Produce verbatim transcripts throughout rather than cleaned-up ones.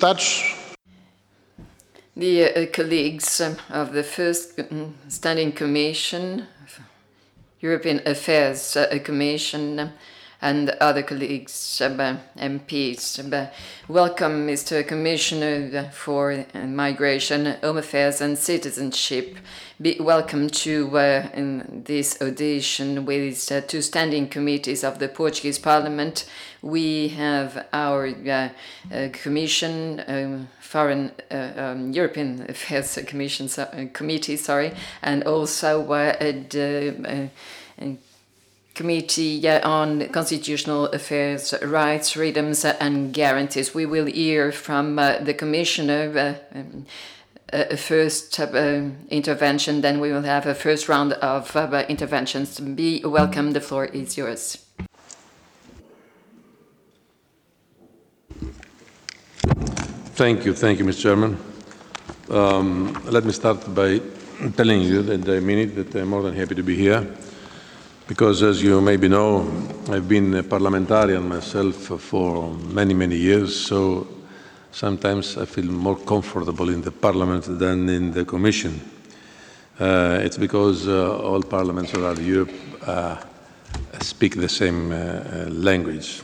deputados. Dear uh, colleagues um, of the First um, Standing Commission, European Affairs uh, Commission, um, and other colleagues, uh, M Ps, uh, welcome, Mister Commissioner for Migration, Home Affairs and Citizenship. Be welcome to uh, in this audition with uh, two standing committees of the Portuguese Parliament. We have our uh, uh, Commission, um, Foreign uh, um, European Affairs Commission uh, Committee, sorry, and also uh, the uh, uh, Committee uh, on Constitutional Affairs, Rights, Freedoms uh, and Guarantees. We will hear from uh, the Commissioner. Uh, um, A first uh, intervention, then we will have a first round of uh, interventions. Be welcome, the floor is yours. Thank you, thank you, Mister Chairman. Um, let me start by telling you that I mean it, that I'm more than happy to be here, because as you maybe know, I've been a parliamentarian myself for many, many years, so sometimes I feel more comfortable in the Parliament than in the Commission. Uh, it's because uh, all parliaments around Europe uh, speak the same uh, language.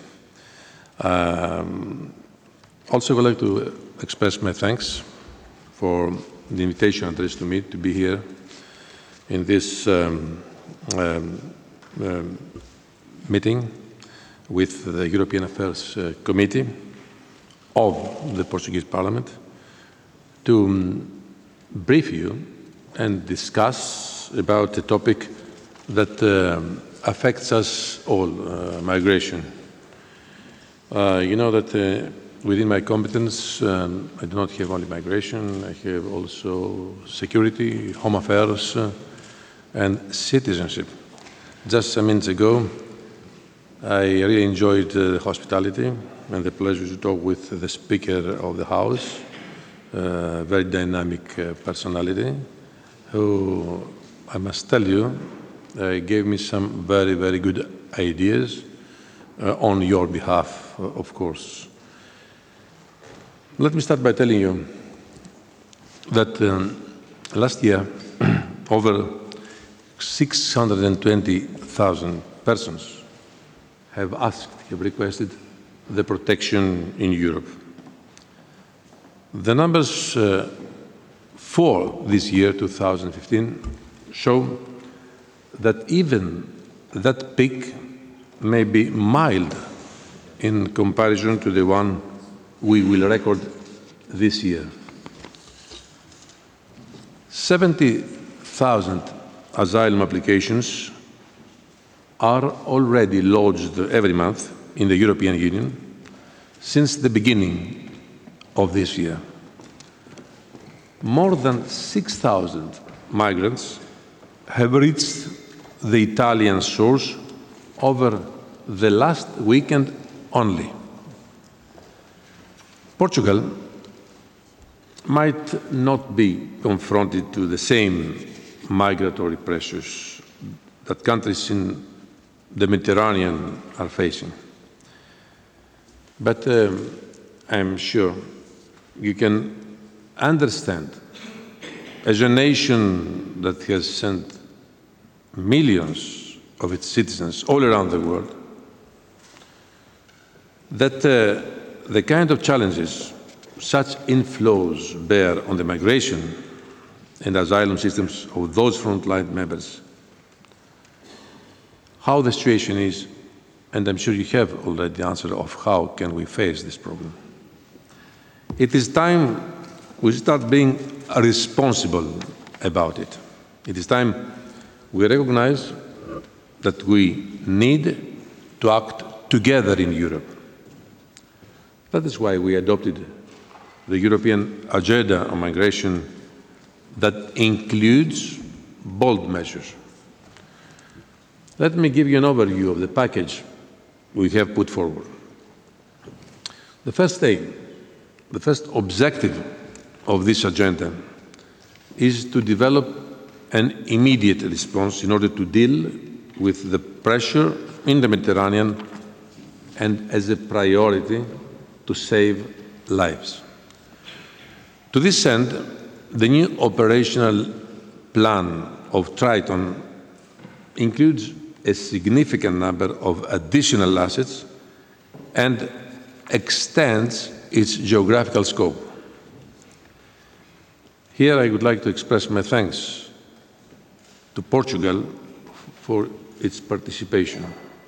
Um, also, I would like to express my thanks for the invitation addressed to me to be here in this um, um, um, meeting with the European Affairs uh, Committee of the Portuguese Parliament to um, brief you and discuss about a topic that uh, affects us all, uh, migration. Uh, you know that uh, within my competence, um, I do not have only migration, I have also security, home affairs, uh, and citizenship. Just some minutes ago, I really enjoyed uh, hospitality and the pleasure to talk with the Speaker of the House, a uh, very dynamic uh, personality, who, I must tell you, uh, gave me some very, very good ideas uh, on your behalf, uh, of course. Let me start by telling you that um, last year, over six hundred twenty thousand persons have asked, have requested the protection in Europe. The numbers uh, for this year, two thousand fifteen, show that even that peak may be mild in comparison to the one we will record this year. seventy thousand asylum applications are already lodged every month in the European Union since the beginning of this year. More than six thousand migrants have reached the Italian shores over the last weekend only. Portugal might not be confronted to the same migratory pressures that countries in the Mediterranean are facing. But um, I'm sure you can understand, as a nation that has sent millions of its citizens all around the world, that uh, the kind of challenges such inflows bear on the migration and asylum systems of those frontline members, how the situation is, and I'm sure you have already the answer of how can we face this problem. It is time we start being responsible about it. It is time we recognize that we need to act together in Europe. That is why we adopted the European Agenda on Migration that includes bold measures. Let me give you an overview of the package we have put forward. The first aim, the first objective of this agenda is to develop an immediate response in order to deal with the pressure in the Mediterranean and as a priority to save lives. To this end, the new operational plan of Triton includes a significant number of additional assets and extends its geographical scope. Here I would like to express my thanks to Portugal for its participation.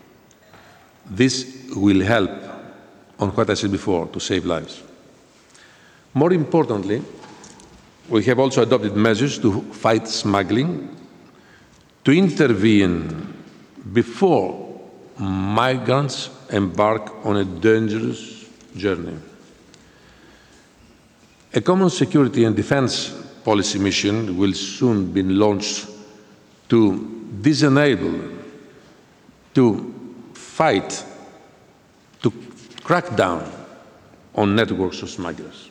This will help, on what I said before, to save lives. More importantly, we have also adopted measures to fight smuggling, to intervene before migrants embark on a dangerous journey. A common security and defense policy mission will soon be launched to disable, to fight, to crack down on networks of smugglers.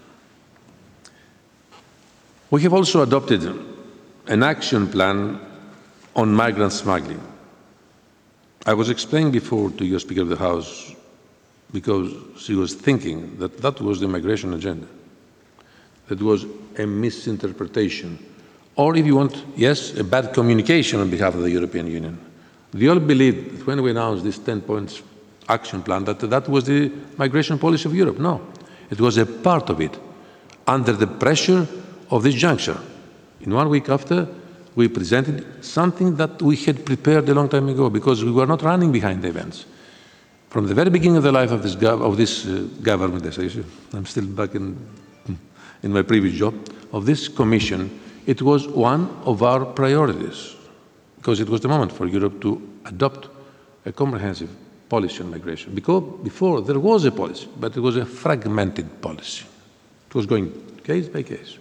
We have also adopted an action plan on migrant smuggling. I was explaining before to your Speaker of the House because she was thinking that that was the migration agenda. That was a misinterpretation. Or if you want, yes, a bad communication on behalf of the European Union. We all believed that when we announced this ten points action plan that that was the migration policy of Europe. No, it was a part of it, under the pressure of this juncture. In one week after, we presented something that we had prepared a long time ago because we were not running behind the events. From the very beginning of the life of this, gov of this uh, government, as I say, I'm still back in, in my previous job, of this commission, it was one of our priorities because it was the moment for Europe to adopt a comprehensive policy on migration. Because before there was a policy, but it was a fragmented policy. It was going case by case.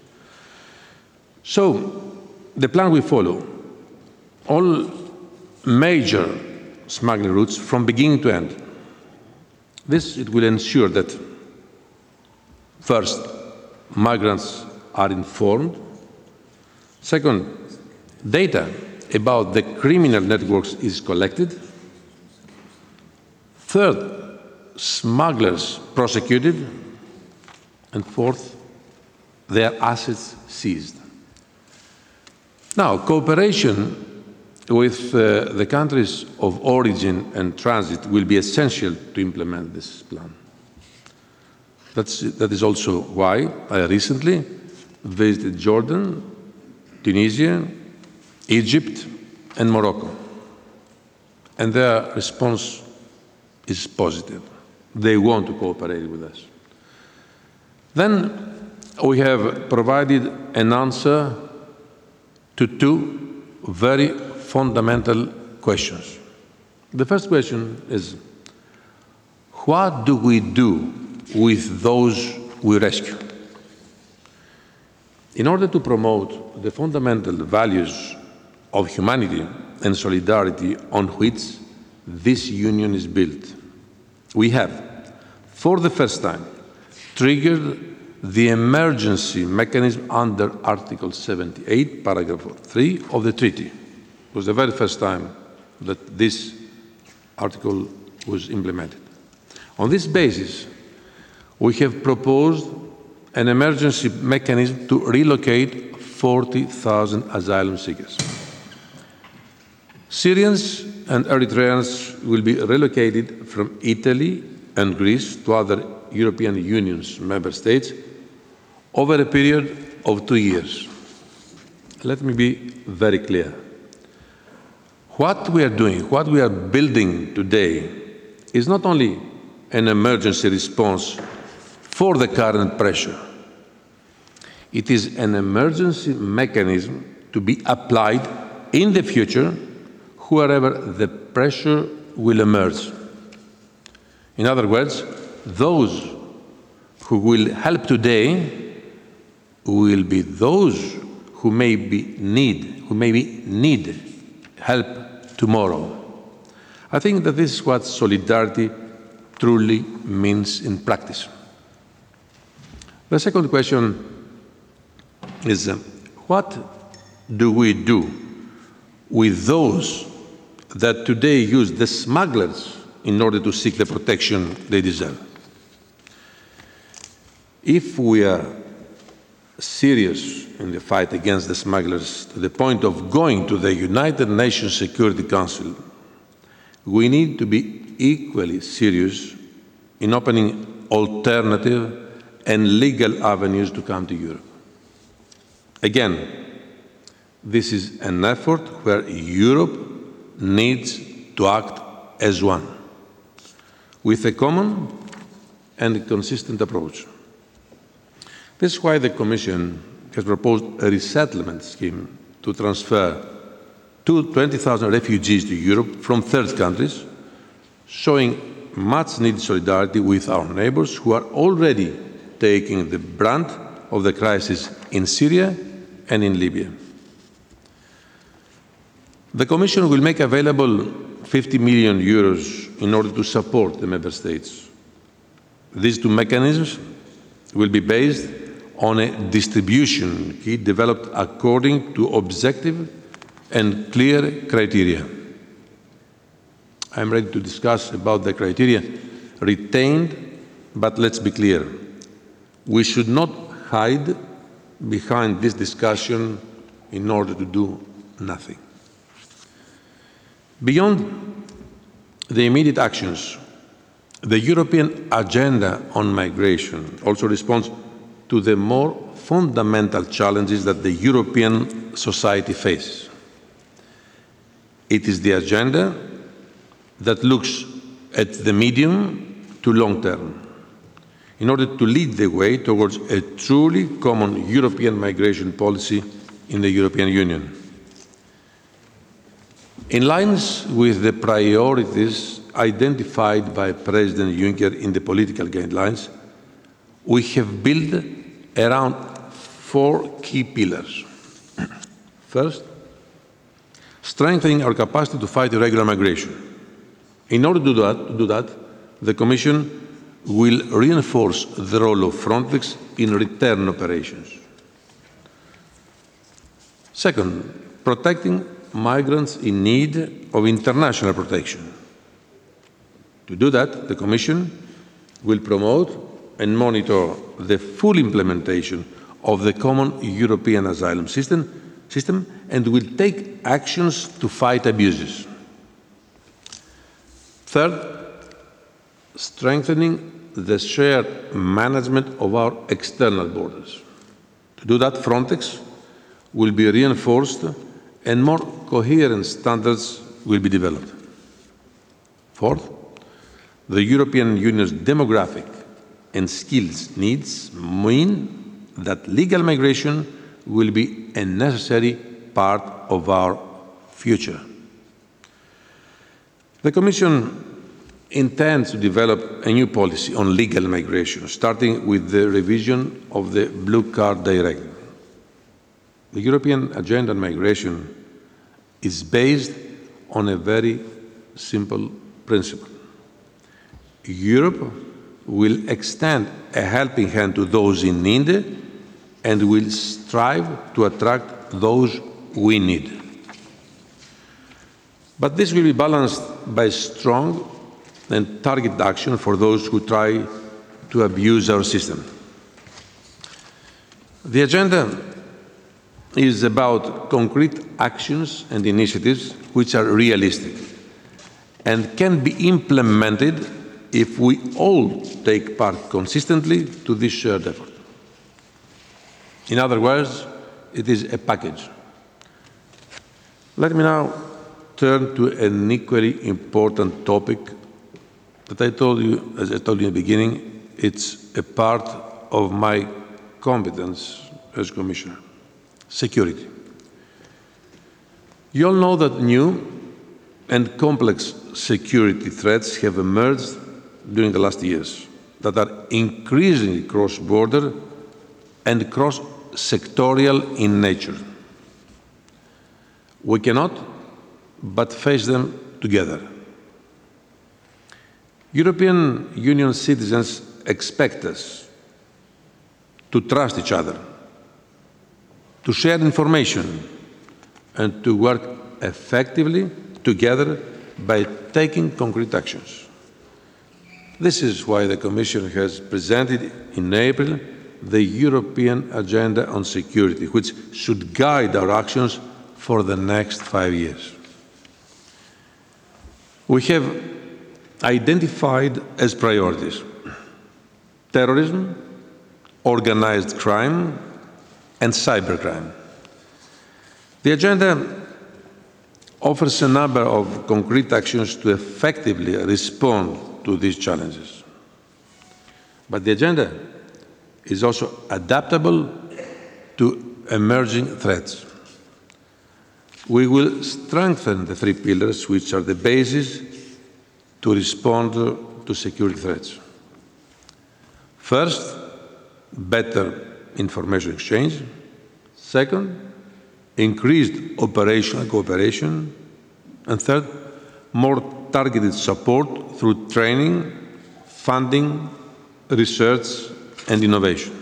So, the plan we follow, all major smuggling routes from beginning to end. This, it will ensure that, first, migrants are informed. Second, data about the criminal networks is collected. Third, smugglers prosecuted. And fourth, their assets seized. Now, cooperation with uh, the countries of origin and transit will be essential to implement this plan. That's, that is also why I recently visited Jordan, Tunisia, Egypt, and Morocco. And their response is positive. They want to cooperate with us. Then we have provided an answer to two very fundamental questions. The first question is, what do we do with those we rescue? In order to promote the fundamental values of humanity and solidarity on which this union is built, we have, for the first time, triggered the emergency mechanism under Article seventy-eight, paragraph three of the treaty. It was the very first time that this article was implemented. On this basis, we have proposed an emergency mechanism to relocate forty thousand asylum seekers. Syrians and Eritreans will be relocated from Italy and Greece to other European Union's member states over a period of two years. Let me be very clear. What we are doing, what we are building today, is not only an emergency response for the current pressure. It is an emergency mechanism to be applied in the future wherever the pressure will emerge. In other words, those who will help today will be those who may be need, who maybe need help tomorrow. I think that this is what solidarity truly means in practice. The second question is, uh, what do we do with those that today use the smugglers in order to seek the protection they deserve? If we are serious in the fight against the smugglers to the point of going to the United Nations Security Council, we need to be equally serious in opening alternative and legal avenues to come to Europe. Again, this is an effort where Europe needs to act as one, with a common and consistent approach. This is why the Commission has proposed a resettlement scheme to transfer twenty thousand refugees to Europe from third countries, showing much-needed solidarity with our neighbours who are already taking the brunt of the crisis in Syria and in Libya. The Commission will make available fifty million euros in order to support the Member States. These two mechanisms will be based on a distribution key developed according to objective and clear criteria. I am ready to discuss about the criteria retained, but let's be clear. We should not hide behind this discussion in order to do nothing. Beyond the immediate actions, the European agenda on migration also responds to the more fundamental challenges that the European society faces. It is the agenda that looks at the medium to long term in order to lead the way towards a truly common European migration policy in the European Union. In line with the priorities identified by President Juncker in the political guidelines, we have built around four key pillars. First, strengthening our capacity to fight irregular migration. In order to do that, to do that, the Commission will reinforce the role of Frontex in return operations. Second, protecting migrants in need of international protection. To do that, the Commission will promote and monitor the full implementation of the common European asylum system, system and will take actions to fight abuses. Third, strengthening the shared management of our external borders. To do that, Frontex will be reinforced and more coherent standards will be developed. Fourth, the European Union's demographic and skills needs mean that legal migration will be a necessary part of our future. The Commission intends to develop a new policy on legal migration, starting with the revision of the Blue Card Directive. The European Agenda on Migration is based on a very simple principle. Europe will extend a helping hand to those in need and will strive to attract those we need. But this will be balanced by strong and targeted action for those who try to abuse our system. The agenda is about concrete actions and initiatives which are realistic and can be implemented if we all take part consistently to this shared effort. In other words, it is a package. Let me now turn to an equally important topic that I told you, as I told you in the beginning, it's a part of my competence as Commissioner: security. You all know that new and complex security threats have emerged during the last years that are increasingly cross-border and cross-sectorial in nature. We cannot but face them together. European Union citizens expect us to trust each other, to share information, and to work effectively together by taking concrete actions. This is why the Commission has presented in April the European Agenda on Security, which should guide our actions for the next five years. We have identified as priorities terrorism, organized crime, and cybercrime. The agenda offers a number of concrete actions to effectively respond to these challenges. But the agenda is also adaptable to emerging threats. We will strengthen the three pillars which are the basis to respond to security threats. First, better information exchange. Second, increased operational cooperation. And third, more targeted support through training, funding, research, and innovation.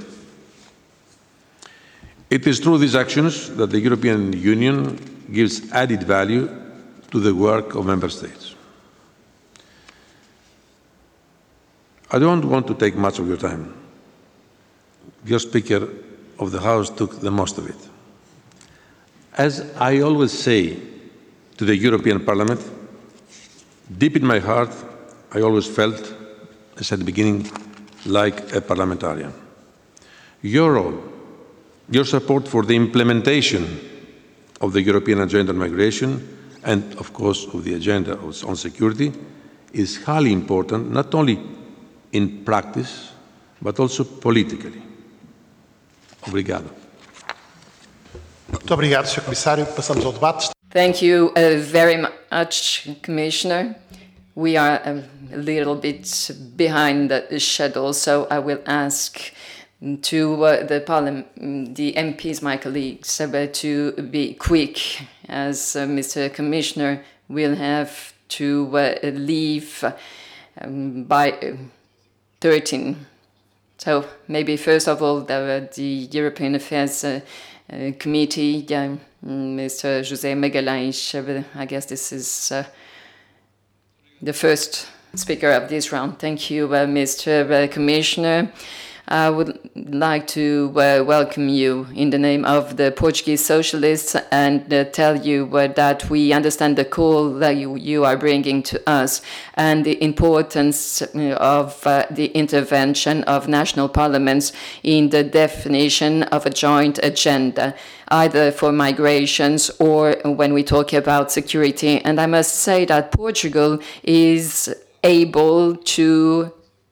It is through these actions that the European Union gives added value to the work of Member States. I don't want to take much of your time. Your Speaker of the House took the most of it. As I always say to the European Parliament, deep in my heart, I always felt, as at the beginning, like a parliamentarian. Your role, your support for the implementation of the European Agenda on Migration and, of course, of the Agenda on Security is highly important, not only in practice, but also politically. Obrigado. Muito obrigado, senhor Comissário. Passamos ao debate. Thank you uh, very much, Commissioner. We are a little bit behind the schedule, so I will ask to uh, the parliament, the M Ps, my colleagues, uh, to be quick, as uh, Mister Commissioner will have to uh, leave um, by thirteen. So maybe first of all, the, the European Affairs uh, uh, Committee, uh, Mister José Magalhães, uh, I guess this is uh, the first speaker of this round. Thank you, uh, Mister Uh, Commissioner. I would like to uh, welcome you in the name of the Portuguese Socialists and uh, tell you uh, that we understand the call that you, you are bringing to us and the importance of uh, the intervention of national parliaments in the definition of a joint agenda, either for migrations or when we talk about security. And I must say that Portugal is able to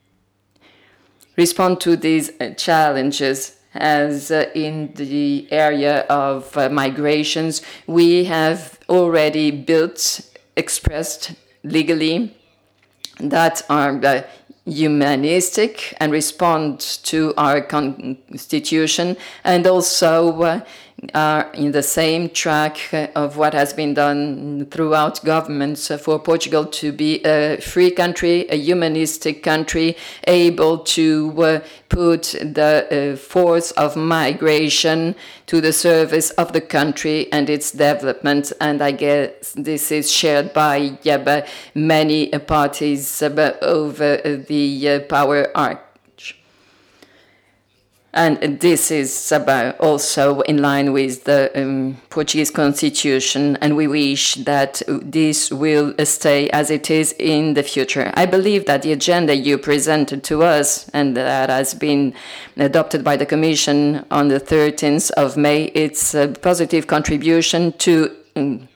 respond to these uh, challenges, as uh, in the area of uh, migrations, we have already built, expressed legally, that are uh, humanistic and respond to our constitution, and also uh, are in the same track of what has been done throughout governments for Portugal to be a free country, a humanistic country, able to uh, put the uh, force of migration to the service of the country and its development. And I guess this is shared by yeah, many uh, parties uh, over the uh, power arc. And this is about also in line with the um, Portuguese constitution, and we wish that this will stay as it is in the future. I believe that the agenda you presented to us and that has been adopted by the Commission on the thirteenth of May, it's a positive contribution to um,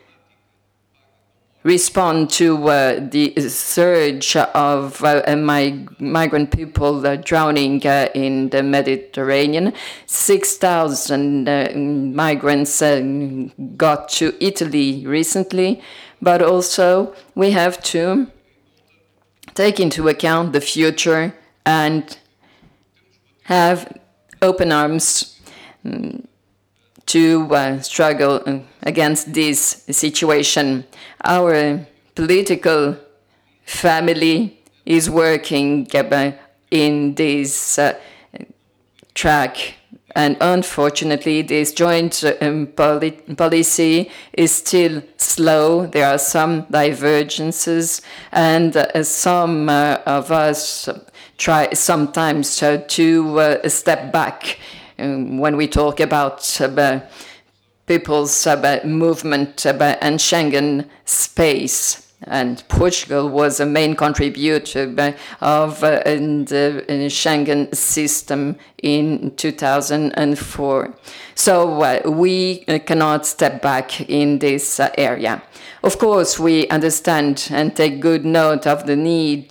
respond to uh, the surge of uh, mig- migrant people uh, drowning uh, in the Mediterranean. six thousand uh, migrants uh, got to Italy recently, but also we have to take into account the future and have open arms um, to uh, struggle against this situation. Our political family is working uh, in this uh, track, and unfortunately this joint um, poli- policy is still slow. There are some divergences, and uh, some uh, of us try sometimes uh, to uh, step back um, when we talk about uh, people's uh, movement uh, and Schengen space. And Portugal was a main contributor of uh, the Schengen system in two thousand four. So uh, we cannot step back in this uh, area. Of course, we understand and take good note of the need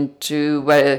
to uh,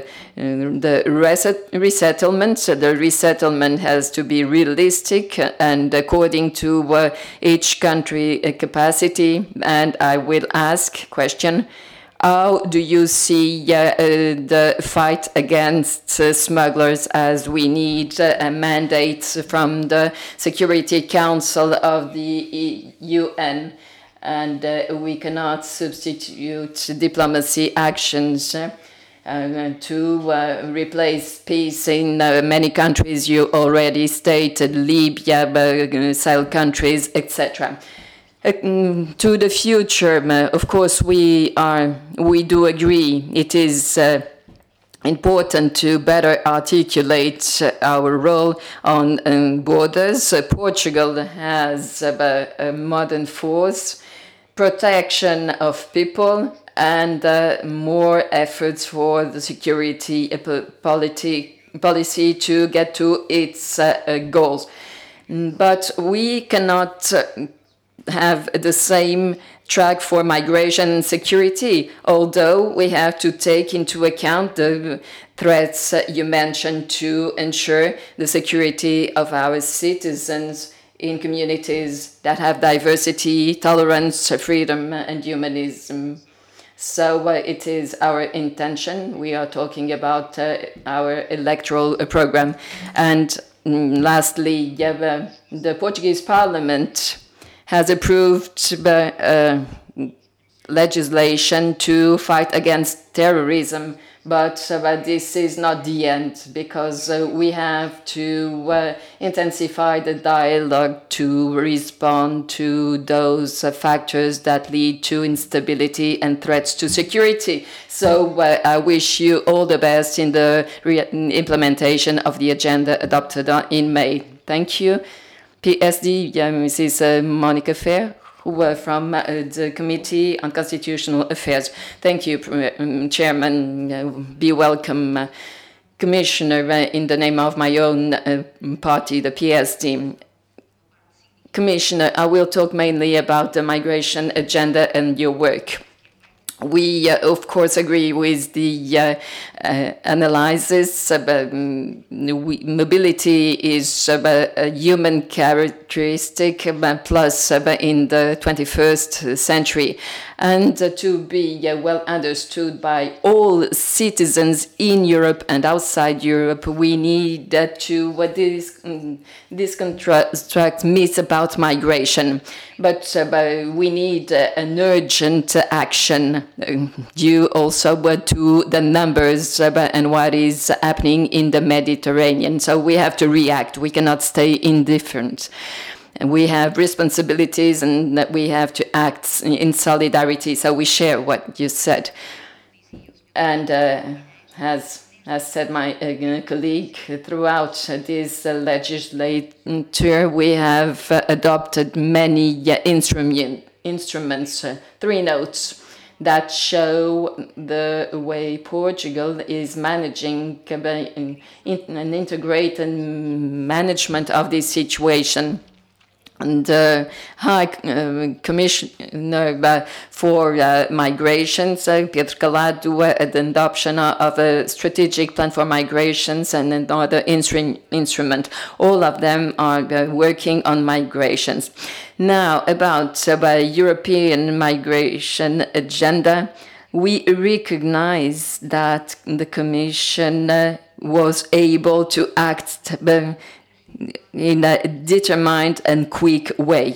the reset- resettlement. So the resettlement has to be realistic and according to uh, each country capacity. And I will ask question, how do you see uh, uh, the fight against uh, smugglers, as we need uh, a mandate from the Security Council of the U N? And uh, we cannot substitute diplomacy actions uh, uh, to uh, replace peace in uh, many countries you already stated, Libya, uh, Sahel countries, et cetera. Uh, to the future, uh, of course, we are we do agree. It is uh, important to better articulate our role on um, borders. Uh, Portugal has uh, a modern force, protection of people, and uh, more efforts for the security uh, policy, policy to get to its uh, uh, goals. But we cannot uh, have the same track for migration and security, although we have to take into account the threats uh, you mentioned to ensure the security of our citizens in communities that have diversity, tolerance, freedom, and humanism. So uh, it is our intention. We are talking about uh, our electoral uh, program. And mm, lastly, yeah, the, the Portuguese Parliament has approved uh, legislation to fight against terrorism. But, uh, but this is not the end, because uh, we have to uh, intensify the dialogue to respond to those uh, factors that lead to instability and threats to security. So uh, I wish you all the best in the re- implementation of the agenda adopted in May. Thank you. P S D, yeah, Missus Monica Fair, who were from uh, the Committee on Constitutional Affairs. Thank you, um, Chairman. Uh, be welcome, uh, Commissioner, uh, in the name of my own uh, party, the P S D. Commissioner, I will talk mainly about the migration agenda and your work. We, uh, of course, agree with the uh, uh, analysis. Uh, we, mobility is uh, a human characteristic, uh, plus uh, in the twenty-first century, and uh, to be uh, well understood by all citizens in Europe and outside Europe, we need uh, to uh, dis- disconstruct myths about migration. But uh, we need uh, an urgent action due also uh, to the numbers uh, and what is happening in the Mediterranean. So we have to react. We cannot stay indifferent. And we have responsibilities, and that we have to act in solidarity. So we share what you said. And uh, as As said my uh, colleague, throughout uh, this uh, legislature, we have uh, adopted many uh, instrument, instruments, uh, three notes, that show the way Portugal is managing uh, in, in an integrated management of this situation. And the uh, High uh, Commissioner uh, for uh, Migrations, uh, Pedro Calado, uh, the adoption of a strategic plan for migrations and another instru- instrument. All of them are uh, working on migrations. Now, about uh, the European migration agenda, we recognize that the Commission uh, was able to act uh, in a determined and quick way.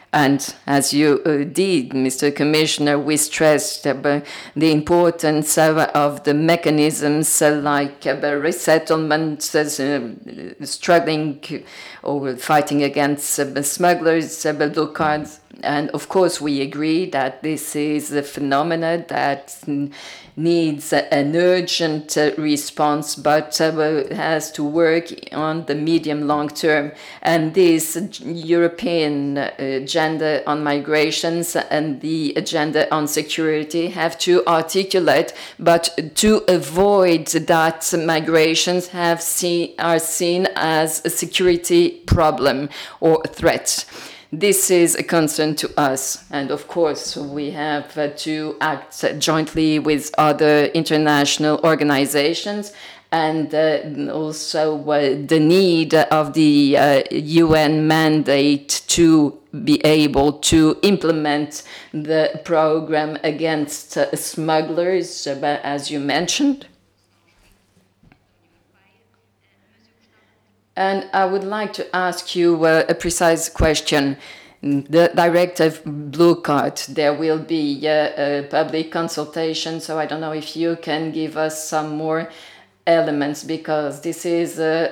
And as you uh, did, Mister Commissioner, we stressed uh, the importance uh, of the mechanisms uh, like uh, resettlement, uh, struggling or fighting against uh, smugglers, uh, blue cards. And of course, we agree that this is a phenomenon that needs an urgent uh, response, but uh, has to work on the medium long term. And this European uh, agenda on migrations and the agenda on security have to articulate, but to avoid that migrations have seen, are seen as a security problem or a threat. This is a concern to us, and of course we have uh, to act jointly with other international organizations, and uh, also uh, the need of the uh, U N mandate to be able to implement the program against uh, smugglers, uh, as you mentioned. And I would like to ask you uh, a precise question. The directive blue card, there will be uh, a public consultation, so I don't know if you can give us some more elements, because this is a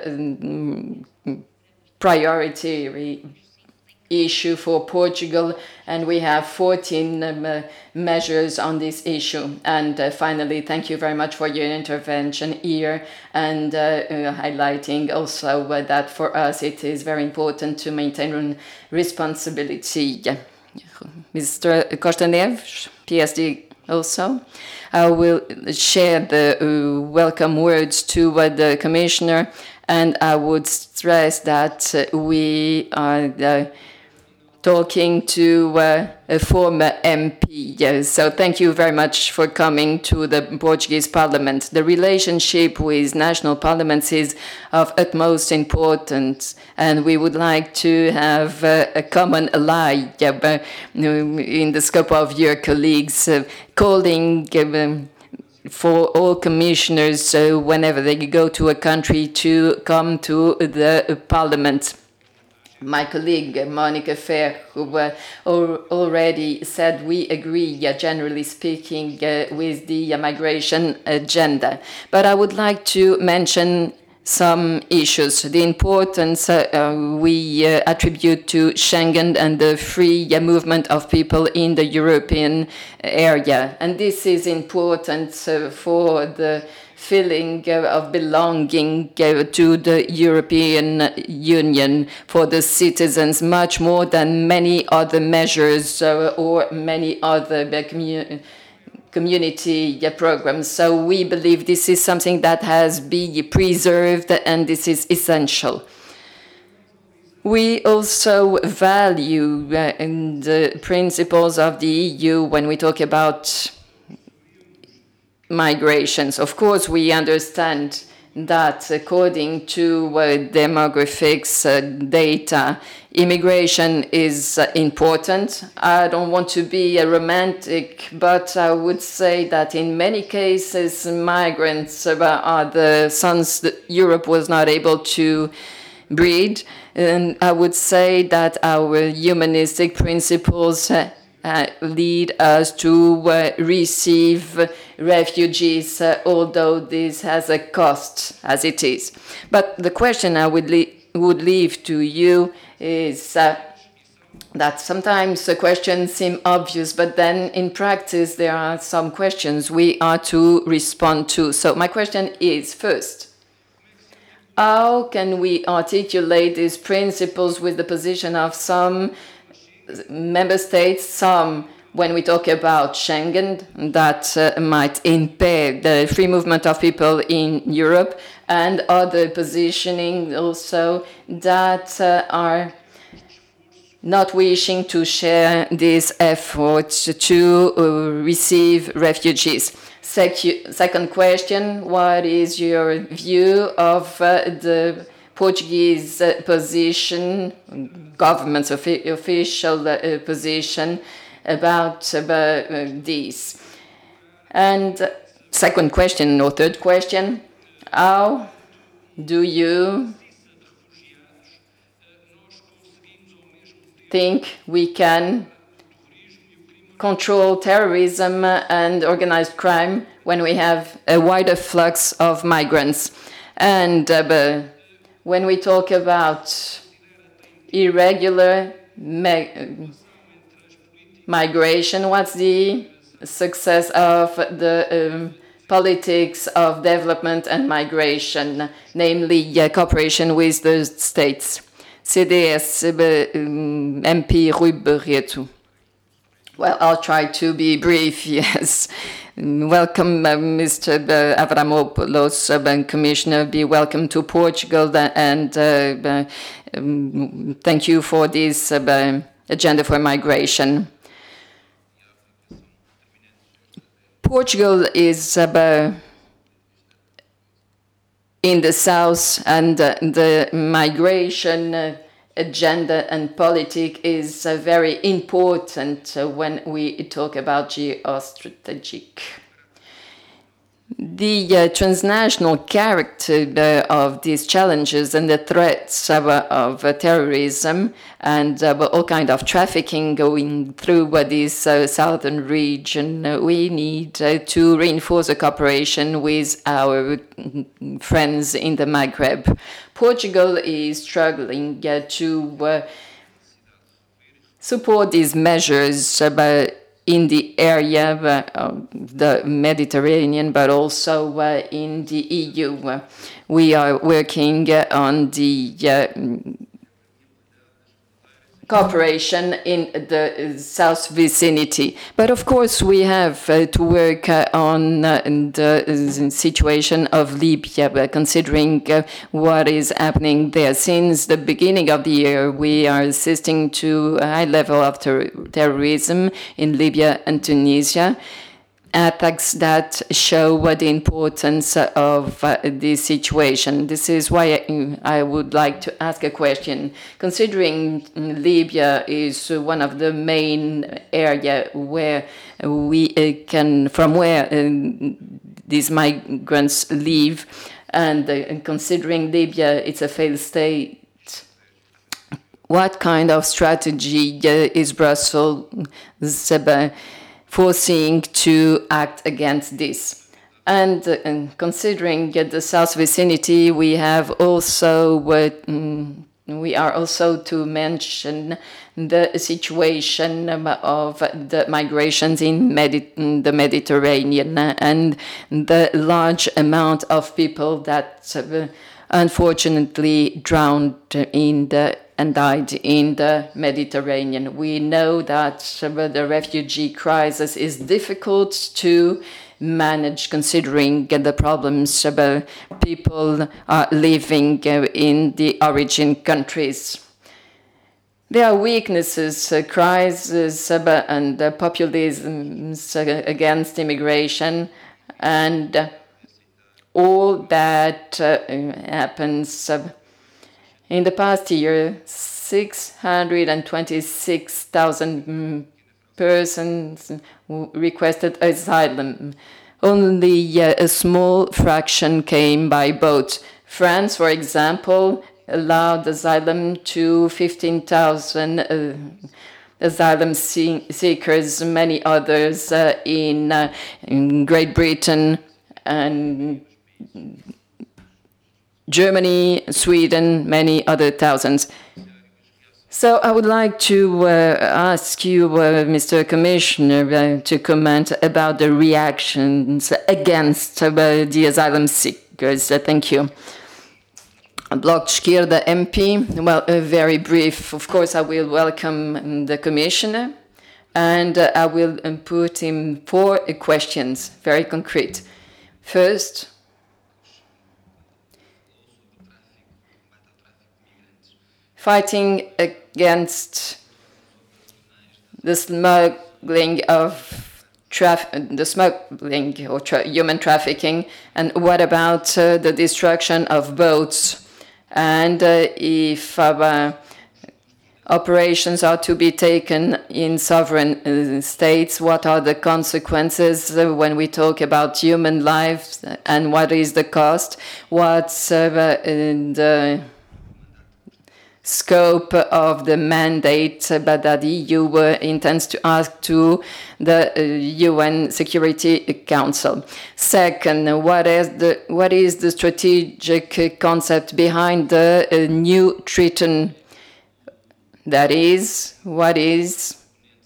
priority issue for Portugal, and we have fourteen um, uh, measures on this issue. And uh, finally, thank you very much for your intervention here, and uh, uh, highlighting also uh, that for us it is very important to maintain responsibility. Mister Costa Neves, P S D also. I will share the uh, welcome words to uh, the Commissioner, and I would stress that uh, we are uh, talking to uh, a former M P. Yes, so thank you very much for coming to the Portuguese Parliament. The relationship with national parliaments is of utmost importance, and we would like to have uh, a common ally uh, in the scope of your colleagues, uh, calling uh, for all commissioners uh, whenever they go to a country to come to the Parliament. My colleague Monica Fair, who uh, already said we agree, uh, generally speaking, uh, with the uh, migration agenda. But I would like to mention some issues. The importance uh, uh, we uh, attribute to Schengen and the free uh, movement of people in the European area. And this is important uh, for the feeling uh, of belonging uh, to the European Union for the citizens, much more than many other measures uh, or many other uh, commu community uh, programs. So we believe this is something that has been preserved, and this is essential. We also value uh, the principles of the E U when we talk about migrations. Of course, we understand that according to uh, demographics uh, data, immigration is uh, important. I don't want to be a romantic, but I would say that in many cases, migrants uh, are the sons that Europe was not able to breed. And I would say that our humanistic principles uh, Uh, lead us to uh, receive refugees, uh, although this has a cost, as it is. But the question I would, le would leave to you is uh, that sometimes the questions seem obvious, but then in practice there are some questions we are to respond to. So my question is, first, how can we articulate these principles with the position of some member states, some, when we talk about Schengen, that uh, might impair the free movement of people in Europe, and other positioning also that uh, are not wishing to share these efforts to uh, receive refugees. Secu second question, what is your view of uh, the Portuguese uh, position, government's offi official uh, position about, about uh, this? And uh, second question or third question, how do you think we can control terrorism and organized crime when we have a wider flux of migrants. And uh, when we talk about irregular migration, what's the success of the um, politics of development and migration, namely uh, cooperation with the states? C D S, um, M P Rui Barreto. Well, I'll try to be brief, yes. Welcome, uh, Mister Avramopoulos, uh, Commissioner. Be welcome to Portugal, and uh, um, thank you for this uh, agenda for migration. Portugal is uh, in the south, and uh, the migration uh, agenda and politic is uh, very important uh, when we talk about geostrategic. The uh, transnational character uh, of these challenges and the threats uh, of uh, terrorism and uh, all kind of trafficking going through uh, this uh, southern region, uh, we need uh, to reinforce the cooperation with our friends in the Maghreb. Portugal is struggling uh, to uh, support these measures uh, in the area uh, of the Mediterranean, but also uh, in the E U. We are working uh, on the uh, cooperation in the south vicinity. But of course, we have uh, to work uh, on uh, the situation of Libya, uh, considering uh, what is happening there. Since the beginning of the year, we are assisting to a high level of ter terrorism in Libya and Tunisia. Attacks that show what the importance of uh, this situation. This is why I, I would like to ask a question. Considering Libya is one of the main area where we uh, can, from where uh, these migrants leave, and uh, considering Libya, it's a failed state, what kind of strategy uh, is Brussels uh, foreseeing to act against this? And, uh, and considering uh, the south vicinity, we have also, uh, mm, we are also to mention the situation of the migrations in, Medi in the Mediterranean and the large amount of people that uh, unfortunately drowned in the and died in the Mediterranean. We know that the refugee crisis is difficult to manage, considering the problems people are living in the origin countries. There are weaknesses, uh, crises, uh, and uh, populism uh, against immigration, and uh, all that uh, happens. Uh, In the past year, six hundred twenty-six thousand persons requested asylum. Only uh, a small fraction came by boat. France, for example, allowed asylum to fifteen thousand uh, asylum seekers, many others uh, in, uh, in Great Britain and Germany, Sweden, many other thousands. So I would like to uh, ask you, uh, Mister Commissioner, uh, to comment about the reactions against uh, the asylum seekers. Uh, thank you. Bloc de Esquerda M P, well, uh, very brief. Of course, I will welcome the Commissioner, and uh, I will um, put him four uh, questions, very concrete. First, fighting against the smuggling of traf the smuggling or tra human trafficking, and what about uh, the destruction of boats? And uh, if uh, operations are to be taken in sovereign uh, states, what are the consequences uh, when we talk about human lives, and what is the cost? What's uh, the scope of the mandate uh, that the E U uh, intends to ask to the uh, U N Security Council. Second, what is the, what is the strategic concept behind the uh, new Triton? That is, what is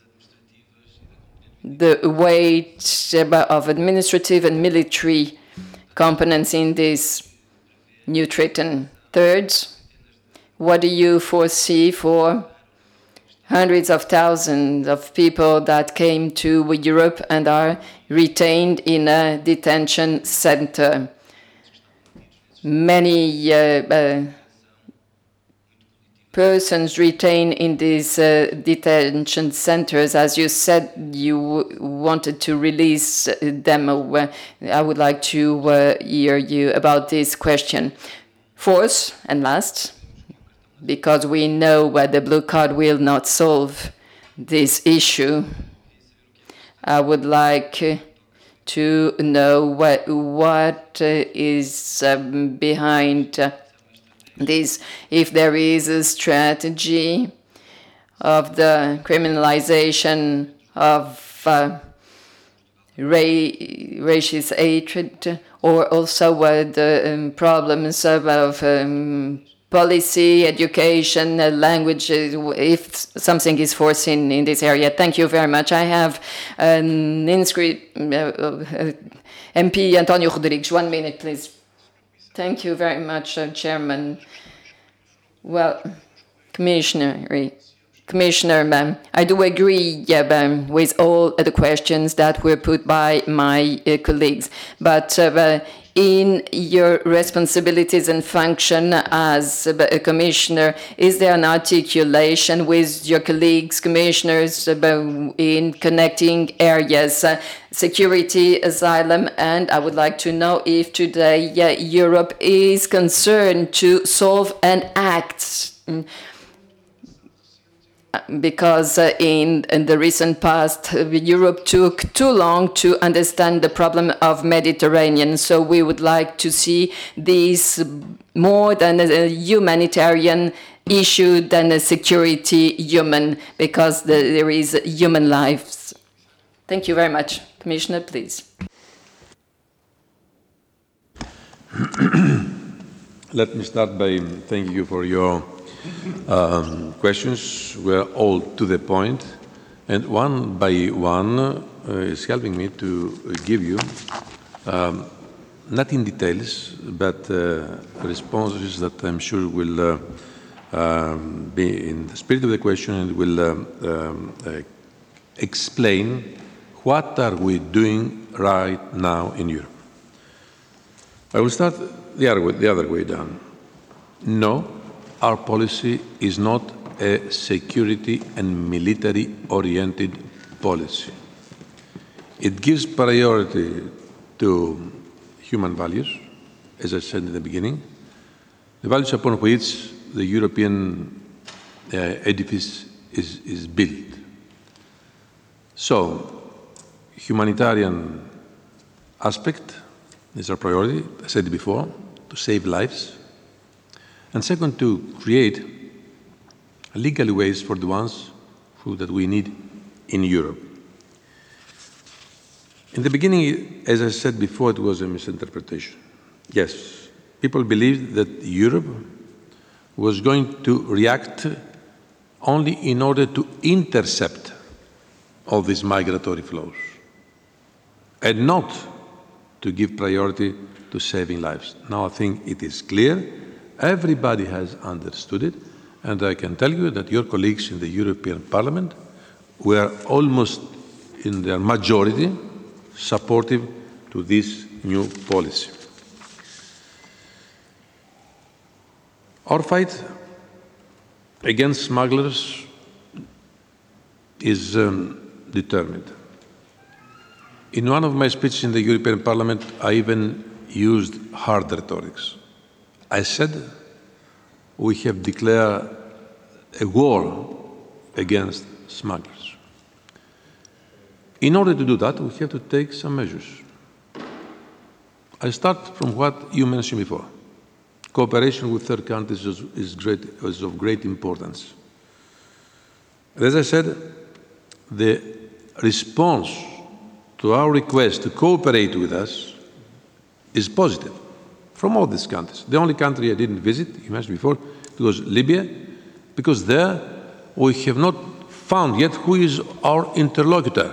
the weight of administrative and military components in this new Triton? Third, what do you foresee for hundreds of thousands of people that came to Europe and are retained in a detention center? Many uh, uh, persons retained in these uh, detention centers. As you said, you wanted to release them. I would like to uh, hear you about this question. Fourth and last, because we know that the blue card will not solve this issue, I would like to know what, what is um, behind uh, this, if there is a strategy of the criminalization of uh, ra racist hatred, or also uh, the um, problems of, of um, policy, education, uh, language, if something is foreseen in this area. Thank you very much. I have an inscript, uh, uh, M P Antonio Rodrigues. One minute, please. Thank you very much, uh, Chairman. Well, Commissioner, Commissioner, um, I do agree yeah, um, with all the questions that were put by my uh, colleagues, but uh, in your responsibilities and function as a commissioner, is there an articulation with your colleagues, commissioners, in connecting areas, uh, security, asylum, and I would like to know if today uh, Europe is concerned to solve and act, because uh, in, in the recent past, uh, Europe took too long to understand the problem of Mediterranean. So we would like to see this more than a humanitarian issue than a security human, because the, there is human lives. Thank you very much. Commissioner, please. Let me start by thanking you for your Um, questions. Were all to the point, and one by one uh, is helping me to give you, um, not in details, but uh, responses that I'm sure will uh, um, be in the spirit of the question and will uh, um, uh, explain what are we doing right now in Europe. I will start the other way, the other way down. No. Our policy is not a security and military-oriented policy. It gives priority to human values, as I said in the beginning, the values upon which the European uh, edifice is, is built. So, humanitarian aspect is our priority, I said it before, to save lives. And second, to create legal ways for the ones who, that we need in Europe. In the beginning, as I said before, it was a misinterpretation. Yes, people believed that Europe was going to react only in order to intercept all these migratory flows, and not to give priority to saving lives. Now I think it is clear. Everybody has understood it, and I can tell you that your colleagues in the European Parliament were almost in their majority supportive to this new policy. Our fight against smugglers is um, determined. In one of my speeches in the European Parliament, I even used hard rhetorics. I said we have declared a war against smugglers. In order to do that, we have to take some measures. I start from what you mentioned before, cooperation with third countries is, is, great, is of great importance. As I said, the response to our request to cooperate with us is positive from all these countries. The only country I didn't visit, you mentioned before, it was Libya, because there we have not found yet who is our interlocutor.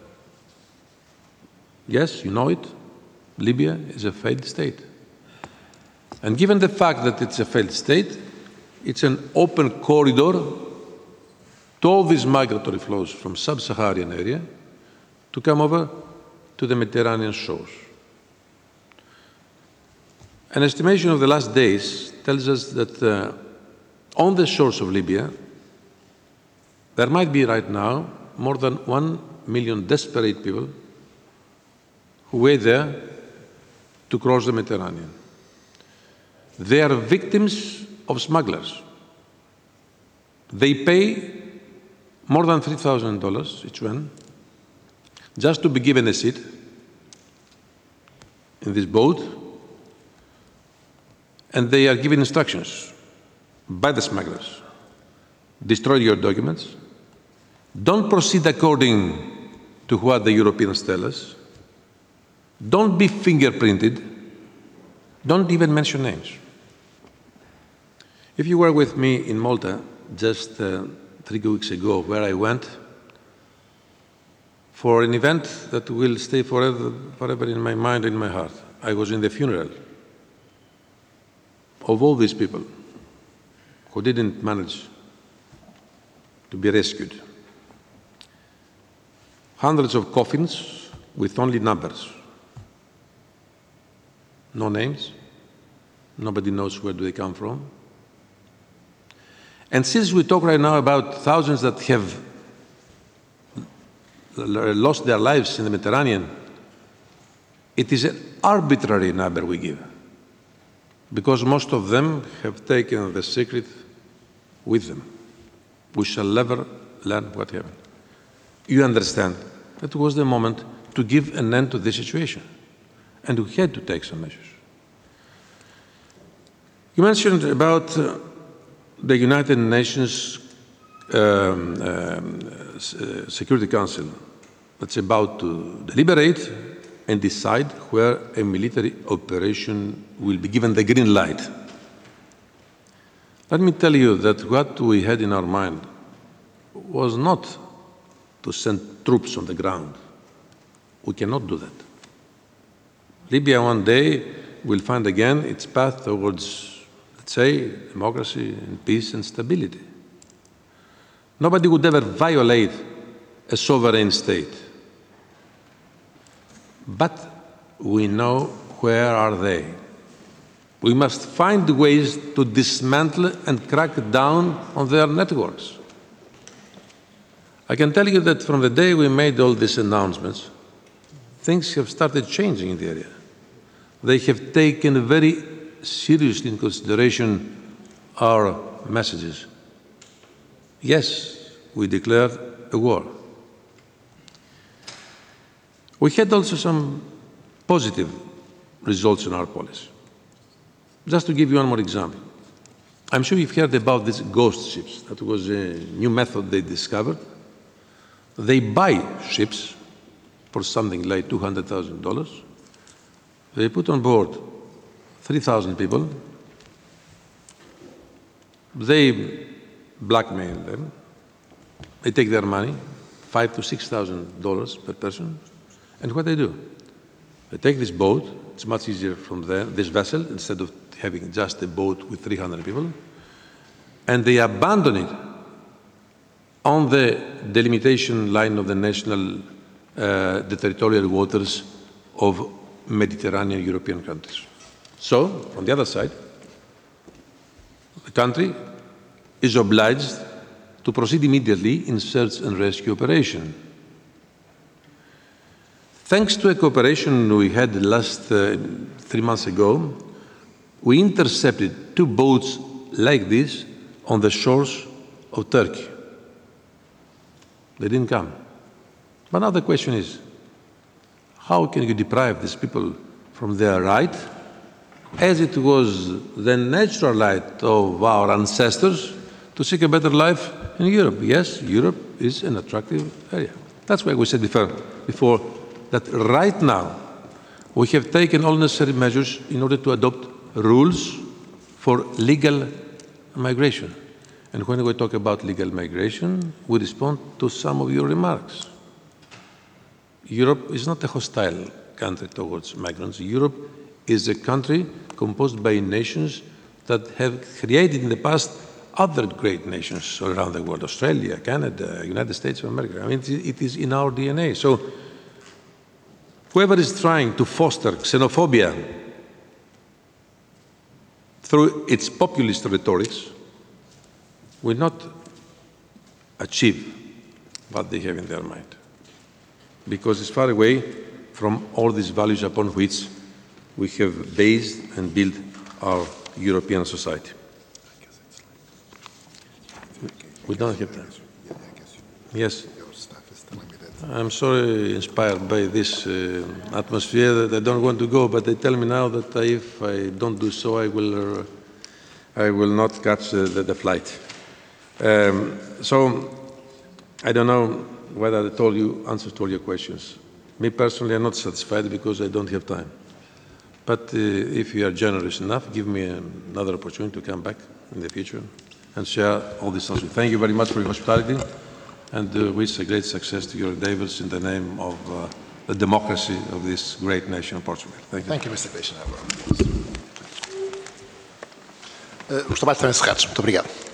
Yes, you know it, Libya is a failed state. And given the fact that it's a failed state, it's an open corridor to all these migratory flows from sub-Saharan area to come over to the Mediterranean shores. An estimation of the last days tells us that uh, on the shores of Libya, there might be right now more than one million desperate people who wait there to cross the Mediterranean. They are victims of smugglers. They pay more than three thousand dollars each one just to be given a seat in this boat, and they are given instructions by the smugglers. Destroy your documents. Don't proceed according to what the Europeans tell us. Don't be fingerprinted. Don't even mention names. If you were with me in Malta just uh, three weeks ago, where I went for an event that will stay forever, forever in my mind and in my heart, I was in the funeral of all these people who didn't manage to be rescued. Hundreds of coffins with only numbers. No names. Nobody knows where do they come from. And since we talk right now about thousands that have lost their lives in the Mediterranean, it is an arbitrary number we give, because most of them have taken the secret with them. We shall never learn what happened. You understand that it was the moment to give an end to this situation, and we had to take some measures. You mentioned about uh, the United Nations um, um, Security Council that's about to deliberate and decide where a military operation will be given the green light. Let me tell you that what we had in our mind was not to send troops on the ground. We cannot do that. Libya one day will find again its path towards, let's say, democracy and peace and stability. Nobody would ever violate a sovereign state. But we know where are they. We must find ways to dismantle and crack down on their networks. I can tell you that from the day we made all these announcements, things have started changing in the area. They have taken very seriously in consideration our messages. Yes, we declared a war. We had also some positive results in our policy. Just to give you one more example. I'm sure you've heard about these ghost ships. That was a new method they discovered. They buy ships for something like two hundred thousand dollars. They put on board three thousand people. They blackmail them. They take their money, five to six thousand dollars per person. And what they do? They take this boat. It's much easier from there, this vessel, instead of having just a boat with three hundred people, and they abandon it on the delimitation line of the national, uh, the territorial waters of Mediterranean European countries. So, on the other side, the country is obliged to proceed immediately in search and rescue operation. Thanks to a cooperation we had last uh, three months ago, we intercepted two boats like this on the shores of Turkey. They didn't come. But now the question is, how can you deprive these people from their right as it was the natural right of our ancestors to seek a better life in Europe. Yes, Europe is an attractive area. That's why we said before, before that right now we have taken all necessary measures in order to adopt rules for legal migration. And when we talk about legal migration, we respond to some of your remarks. Europe is not a hostile country towards migrants. Europe is a country composed by nations that have created in the past other great nations around the world, Australia, Canada, United States of America. I mean, it is in our D N A. So whoever is trying to foster xenophobia through its populist rhetorics will not achieve what they have in their mind, because it's far away from all these values upon which we have based and built our European society. We don't have time. Yes. I'm sorry, inspired by this uh, atmosphere, that I don't want to go, but they tell me now that if I don't do so, I will, uh, I will not catch uh, the, the flight. Um, so, I don't know whether I told you answers to all your questions. Me personally, I'm not satisfied because I don't have time. But uh, if you are generous enough, give me another opportunity to come back in the future and share all this answers. Thank you very much for your hospitality, and uh, wish a great success to your endeavors in the name of uh, the democracy of this great nation, Portugal. Thank you. Thank you, Mister Commissioner. Uh, os trabalhos estão encerrados. Muito obrigado.